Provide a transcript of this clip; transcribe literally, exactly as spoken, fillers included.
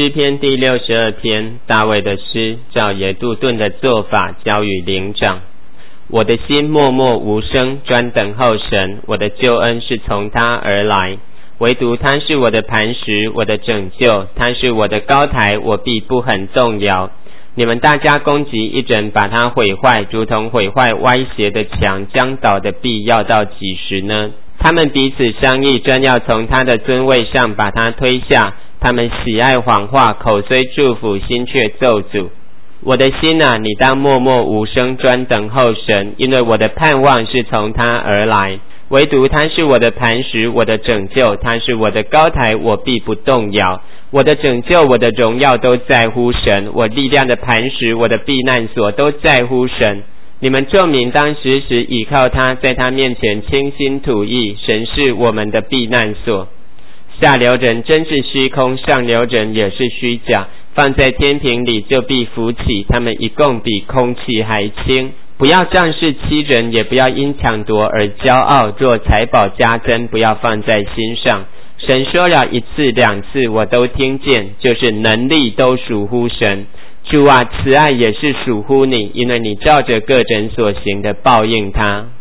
诗篇第六十二篇，大卫的诗，照耶杜顿的做法交与灵长。我的心默默无声，专等候神，我的救恩是从他而来。唯独他是我的磐石，我的拯救，他是我的高台，我必不很动摇。你们大家攻击一整，把它毁坏，如同毁坏歪斜的墙，将倒的壁要到几时呢？他们彼此商议，专要从他的尊位上把他推下。他们喜爱谎话，口虽祝福，心却咒诅。我的心啊，你当默默无声，专等候神，因为我的盼望是从他而来。唯独他是我的磐石，我的拯救，他是我的高台，我必不动摇。我的拯救，我的荣耀都在乎神，我力量的磐石，我的避难所都在乎神。你们众民当时时倚靠他，在他面前倾心吐意，神是我们的避难所。下流人真是虚空，上流人也是虚假，放在天平里就必浮起，他们一共比空气还轻。不要仗势欺人，也不要因抢夺而骄傲，若财宝加增，不要放在心上。神说了一次两次，我都听见，就是能力都属乎神。主啊，慈爱也是属乎你，因为你照着个人所行的报应他。